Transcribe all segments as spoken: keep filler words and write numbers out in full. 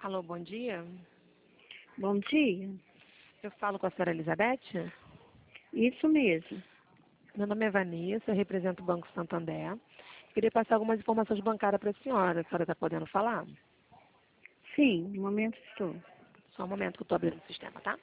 Alô, bom dia. Bom dia. Eu falo com a senhora Elizabeth. Isso mesmo. Meu nome é Vanessa, eu represento o Banco Santander. Queria passar algumas informações bancárias para a senhora. A senhora está podendo falar? Sim, no momento estou. Só um momento que eu estou abrindo o sistema, tá?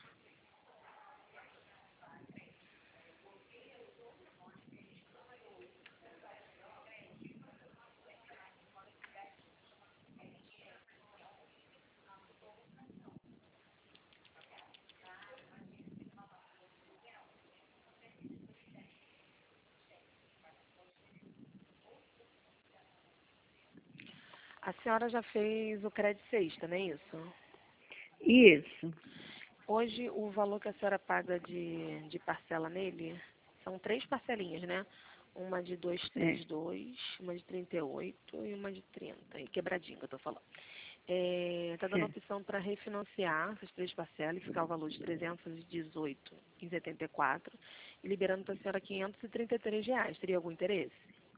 A senhora já fez o crédito sexta, não é isso? Isso. Hoje, o valor que a senhora paga de, de parcela nele são três parcelinhas, né? Uma de duzentos e trinta e dois, uma de trinta e oito e uma de trinta. E quebradinha que eu estou falando. Está dando Certo. opção para refinanciar essas três parcelas e ficar o valor de trezentos e dezoito reais e setenta e quatro centavos e liberando para a senhora quinhentos e trinta e três reais. Teria algum interesse?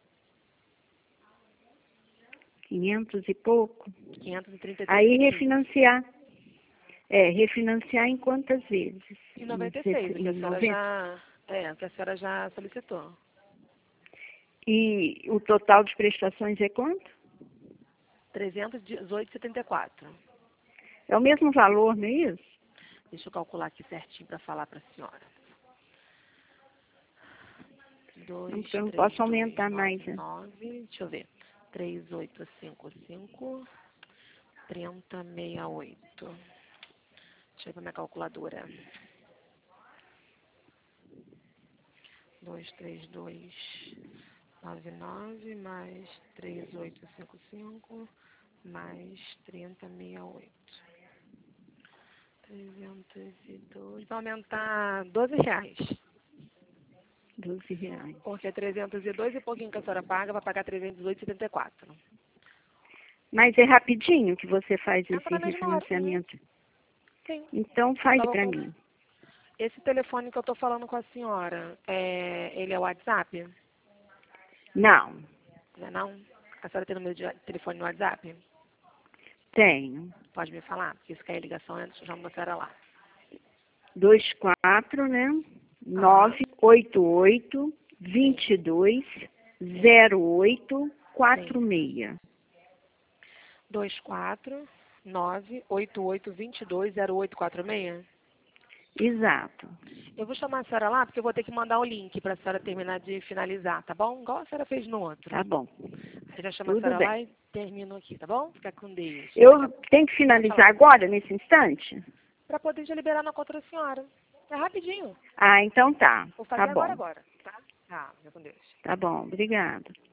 Quinhentos e pouco. quinhentos e trinta e três Aí e quinze. refinanciar. É, refinanciar em quantas vezes? E Em noventa e seis, set- o que a em senhora noventa? já, é, o que a senhora já solicitou. E o total de prestações é quanto? trezentos e dezoito reais e setenta e quatro centavos. É o mesmo valor, não é isso? Deixa eu calcular aqui certinho para falar para a senhora. Não, dois, porque eu não três, posso dois, aumentar mais, nove, né? nove. Deixa eu ver. três, oito, cinco, cinco. trinta, sessenta e oito. Deixa eu ver minha calculadora. dois, três, dois, nove, nove, mais três, oito, cinco, cinco, mais trinta, sessenta e oito. trezentos e dois. Vai aumentar doze reais. Doze reais. Porque é trezentos e dois e pouquinho que a senhora paga, vai pagar trezentos e dezoito reais e setenta e quatro centavos. Mas é rapidinho que você faz Entra esse na mesma hora. Uhum. refinanciamento. Sim. Então faz Tava para com... mim. Esse telefone que eu tô falando com a senhora, é... ele é o WhatsApp? Não, Não é não? A senhora tem número de telefone no WhatsApp? tenho. Pode me falar? Porque se cair a ligação, eu chamo a senhora lá. Dois quatro, né? Aham. Nove oito oito Sim. vinte e dois zero oito Sim. quatro seis. dois quatro nove oito oito dois dois zero oito quatro seis. Exato. Eu vou chamar a senhora lá porque eu vou ter que mandar o link para a senhora terminar de finalizar, tá bom? Igual a senhora fez no outro. Tá bom. Aí já chama a Tudo senhora bem. lá e termino aqui, tá bom? Fica com Deus. Daqui Eu a... tenho que Pode falar. finalizar agora, nesse instante? Para poder já liberar na conta da senhora. É rapidinho. Ah, então tá. Vou Tá fazer agora, bom. agora. Tá? Tá, fica com Deus. Tá bom. Obrigada.